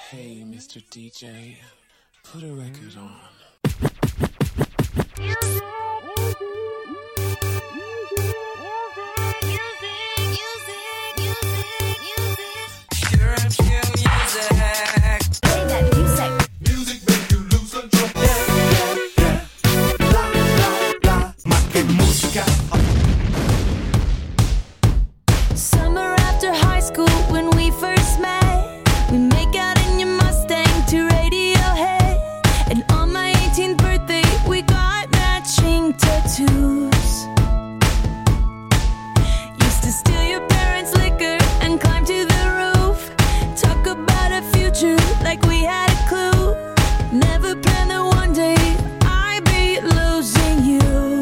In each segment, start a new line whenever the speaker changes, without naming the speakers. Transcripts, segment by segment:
Hey, Mr. DJ, put a record on.
Summer after high school when we first met, we make out in your Mustang to Radiohead. And on my 18th birthday we got matching tattoos. Used to steal your parents' liquor and climb to the roof. Talk about a future like we had a clue. Never planned that one day I'd be losing you.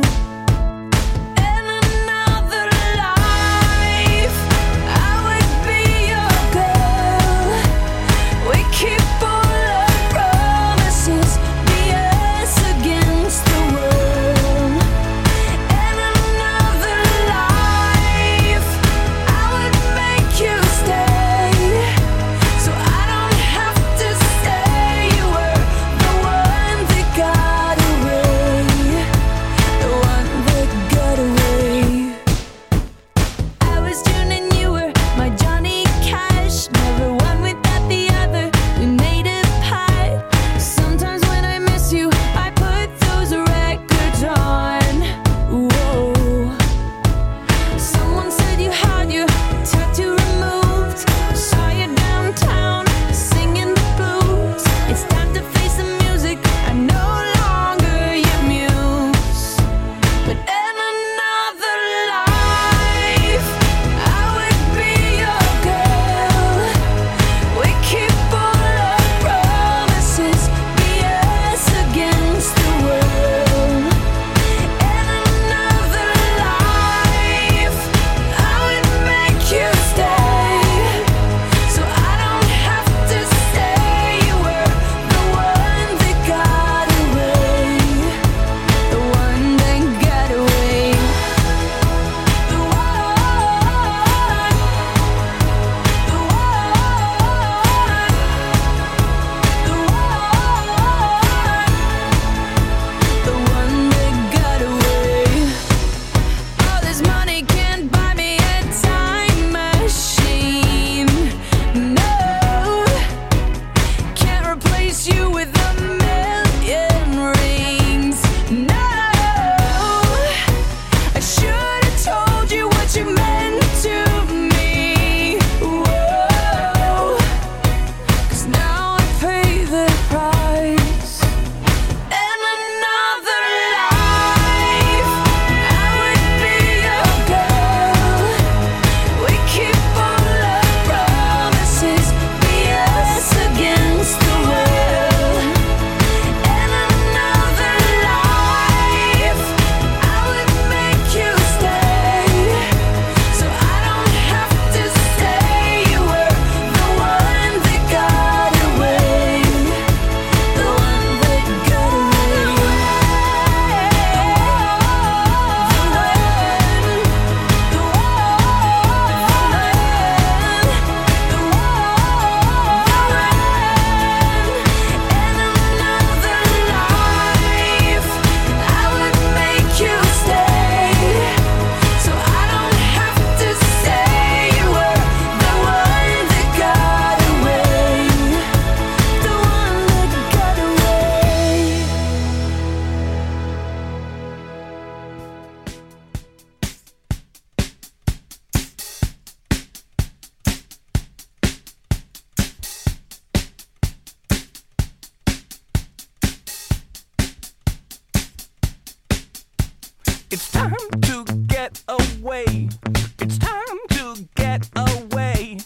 It's time to get away. It's time to get away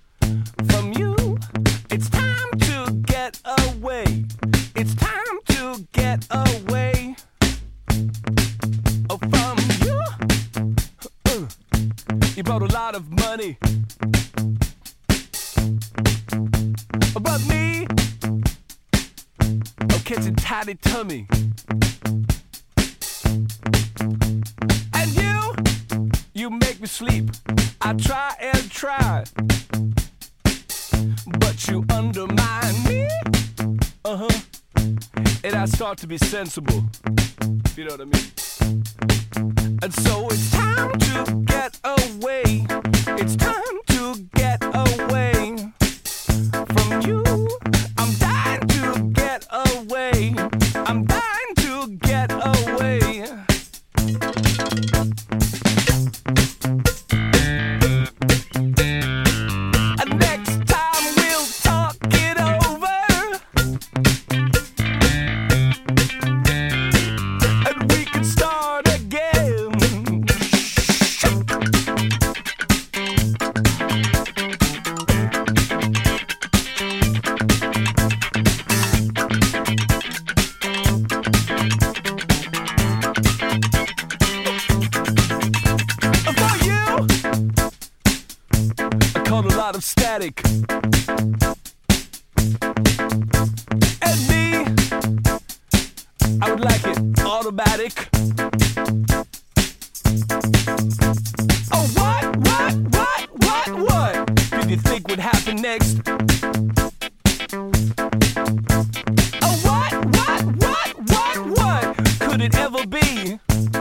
from you. It's time to get away. It's time to get away from you. You brought a lot of money, but me, I'm catching tiny tummy. And you make me sleep. I try and try, but that you undermine me. And I start to be sensible. You know what I mean? And so it's time to get away. It's time to get away from you. I'm dying to get away. I'm dying to get away. And next time we'll talk it over. And we can start again. For you, I caught a lot of static. And me, I would like it automatic. Oh, what did you think would happen next? Oh, what could it ever be?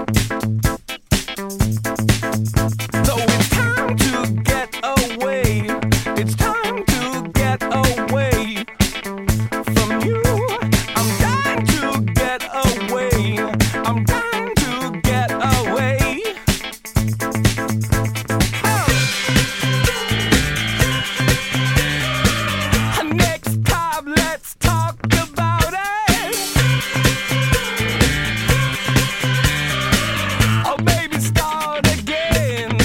So it's time to get away. It's time to get away from you. I'm dying to get away. I'm dying to get away. Next time, let's talk about it. Or maybe start again.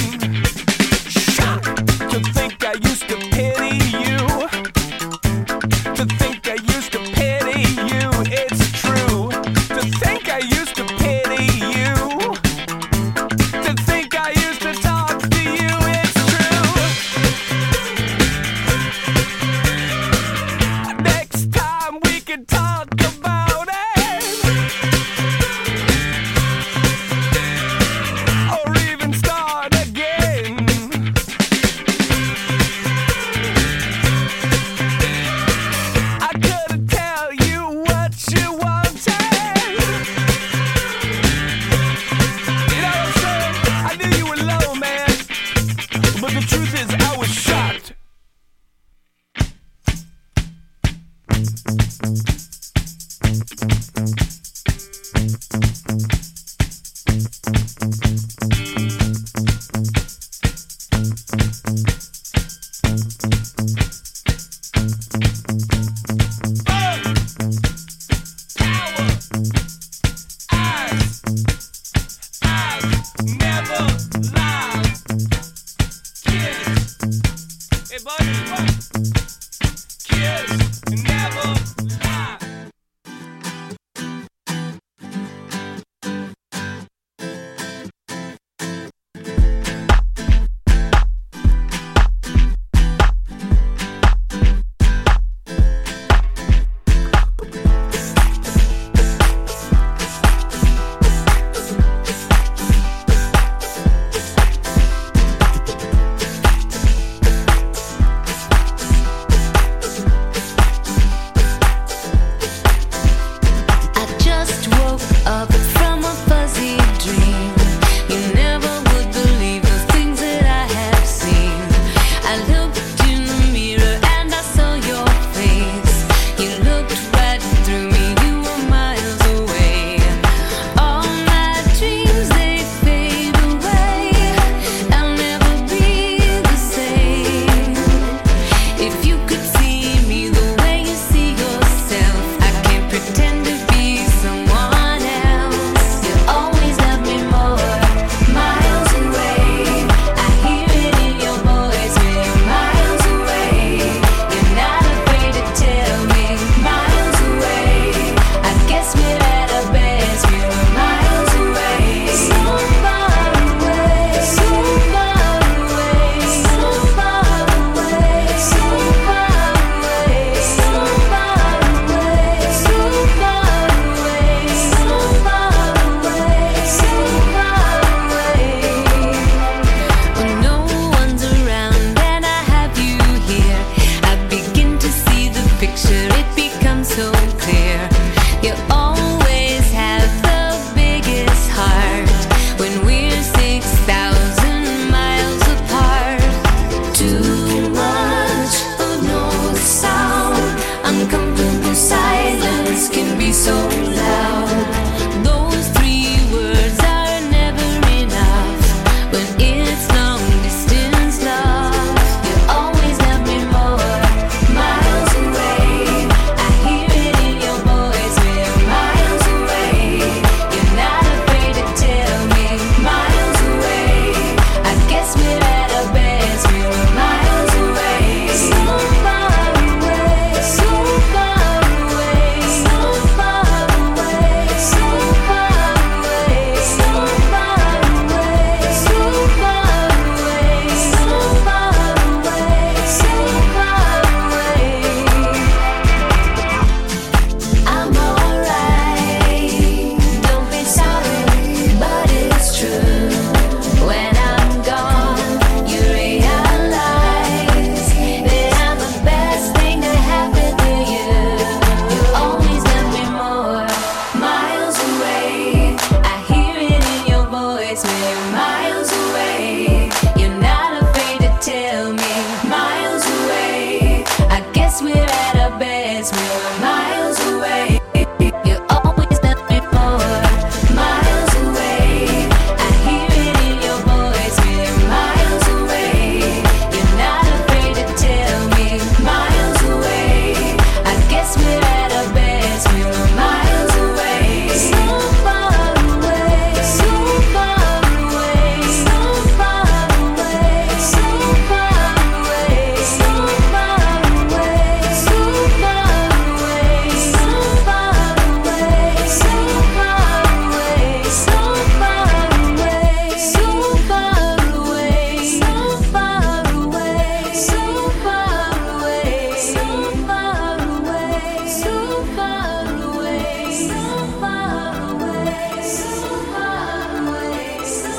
To think I used to pity you. To think I used to pity you. It's true. To think I used to pity you. To think I used to talk to you. It's true. Next time we can talk about it. Or even start again. I couldn't tell you what you wanted. You know what I'm saying? I knew you were low, man. But the truth is, I was shocked. Never lie. Kids. Hey, buddy, what?
picture, it becomes so clear. You always have the biggest heart when we're 6,000 miles apart. Too much of no sound, uncomfortable silence can be so loud. Those 3 words are never enough when it's long distance love. You always love me more, miles away. I hear it in your voice, we're miles away. You're not afraid to tell me, miles away. I guess we're at our best, we're miles away. So far away, so far away, so far away, so far away, so far away, so far away, so far away, so far away. I'm alright, don't be sorry, but it's true. When I'm gone, you realize that I'm the best thing to happen to you. You always love me more, miles away. I hear it in your voice, we're miles away. You're not afraid to tell me, miles away. I guess we're at our best, we're miles away. You always love me more, miles away. I hear it in your voice, we're miles away. You're not afraid to tell me, miles away. I guess we're at our best, we're miles away. So far away, so far away, so far away, so far away, so far away, so far away, so far away, so far away, so far away, so far away, so far away, so far away, so far away, so far away, so far away, so far away, so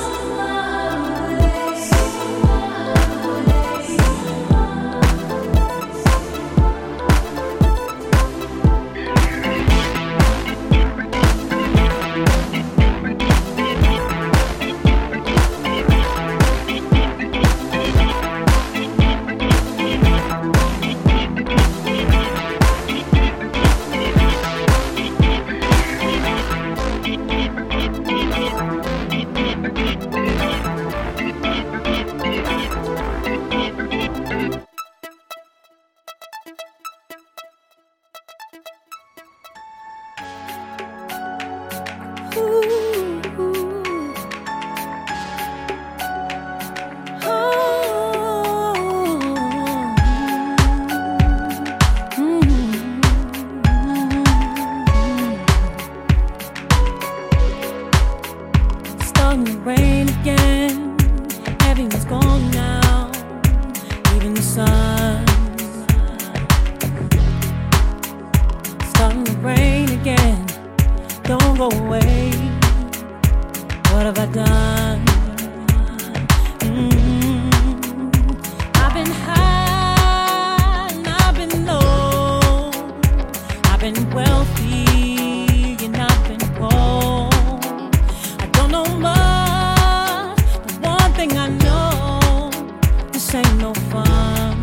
Starting to rain again. Everyone's gone now, even the sun. Starting to rain again. Don't go away. What have I done? I've been high and I've been low. I've been wealthy and I've been poor. I don't know much, but one thing I know, this ain't no fun.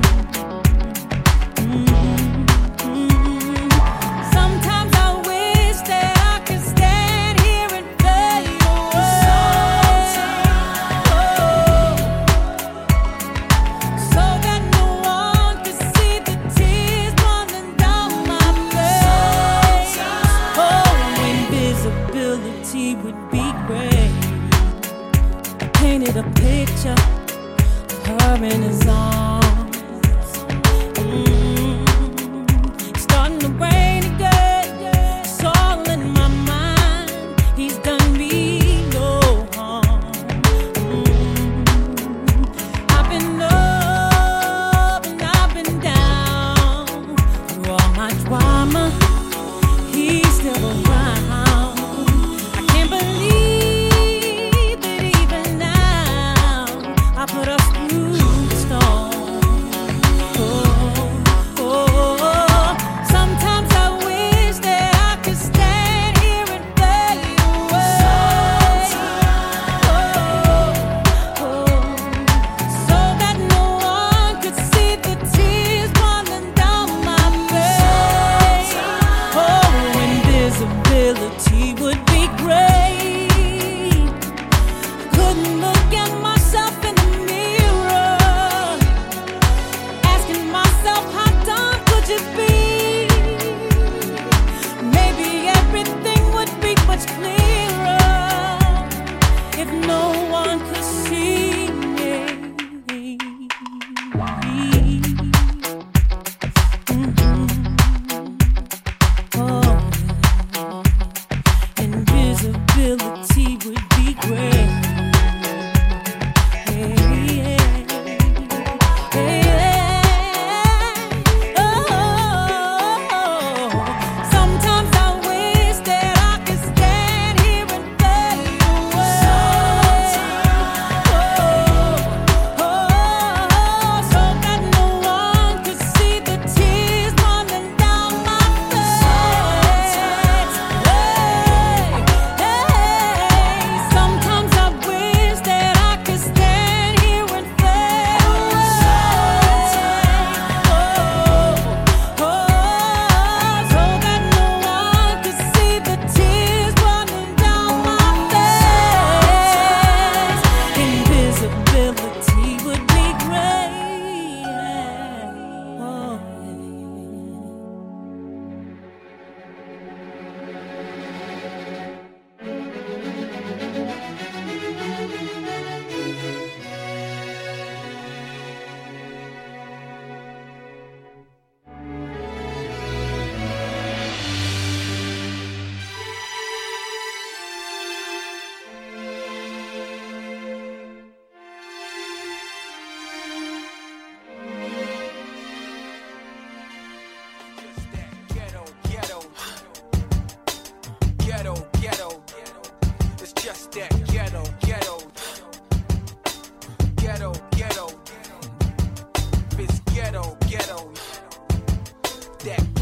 Sometimes I wish that I could stand here and fade away. So that no one could see the tears running down my face. Oh, invisibility would be great. I painted a picture of her in his arms. It's starting to rain again. It's all in my mind. He's done me no harm. I've been up and I've been down. Through all my drama, he's still around. I can't believe that even now I put us through the storm. Oh, oh, oh.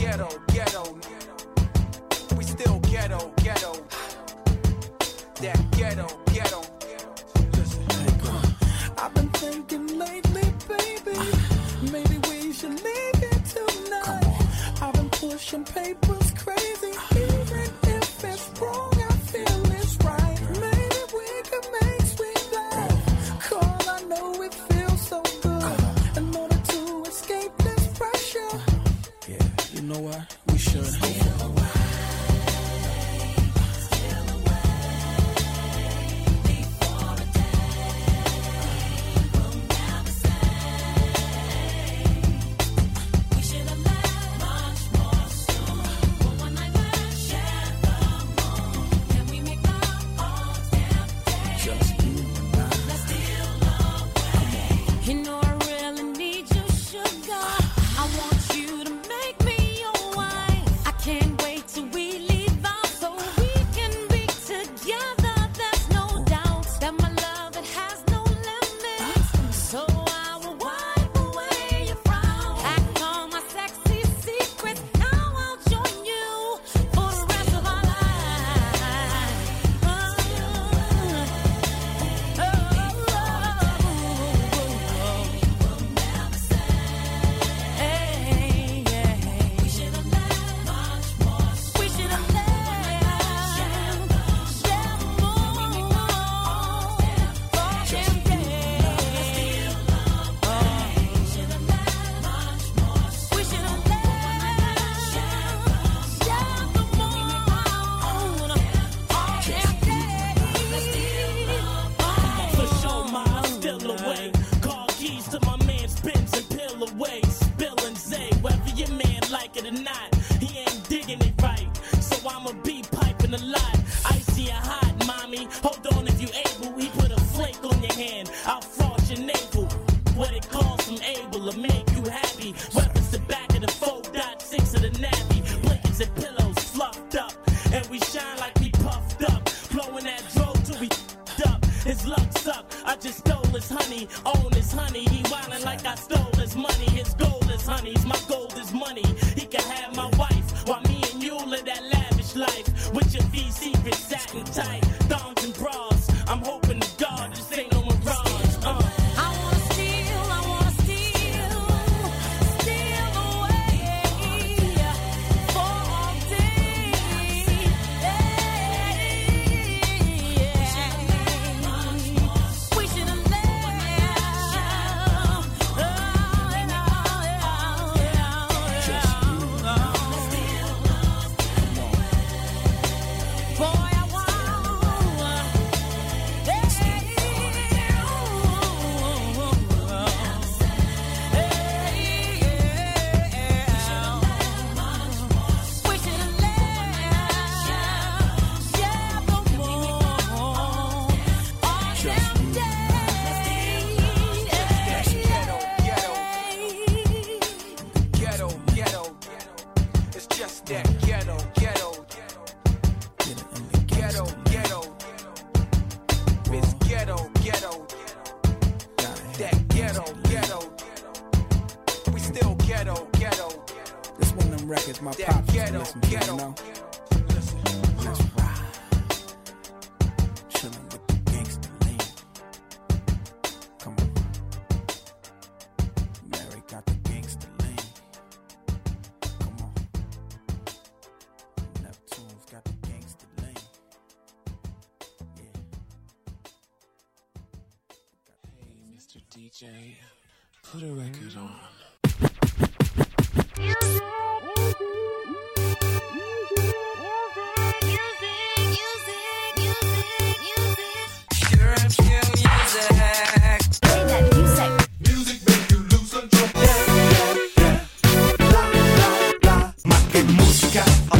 ghetto, ghetto. We still ghetto, ghetto. That ghetto, ghetto. Listen,
I've been thinking lately, baby, maybe we should leave it tonight. I've been pushing papers crazy, even if it's wrong, I feel it's right. Maybe we could make sweet love, 'cause I know it feels so good. In order to escape this pressure,
Yeah, you know what? We should.
You know I really need you, sugar. I want you to make me your wife. I can't wait till we leave out so we can be together. There's no doubt that my love, it has no limits. So I will wipe away your frown. Act all my sexy secrets. Now I'll join you for the rest of our lives.
For sure, ma, I'm still away. Car keys to my man's Benz and pill away. Spillin' Zay, whether your man like it or not, he ain't digging it right. So I'ma be piping a lot. Icy or hot, mommy. Hold on if you able. He put a flake on your hand. I'll frost your navel. What it calls from able to make you happy. Whether it's the back of the 4.6 of the navy. Blankets and pillows fluffed up. And we shine like we puffed up. Blowing that dro till we up. His luck's up. I just stole his honey, own his honey. He wildin' like I stole his money. His goal is honeys, my gold is money. He can have my wife, while me and you live that lavish life. With your V secret satin tight, thongs and bras. I'm hoping to God this ain't no mirage.
I wanna steal away for all day. We should have boy, I want.
ghetto, ghetto. It's just that ghetto, ghetto. Ghetto, ghetto. It's ghetto, ghetto. That ghetto, ghetto. We still ghetto, ghetto.
This one of them records my
That
pops used to
ghetto,
listen to,
ghetto.
you know? Let's ride. Chillin' with the gangsta lean. Come on. Mary got the gangsta lean. Come on. Neptune's got the gangsta lean. Yeah. Hey, Mr. DJ, put a record on.
Sure, I'm still music.
music make you lose control. Más que música.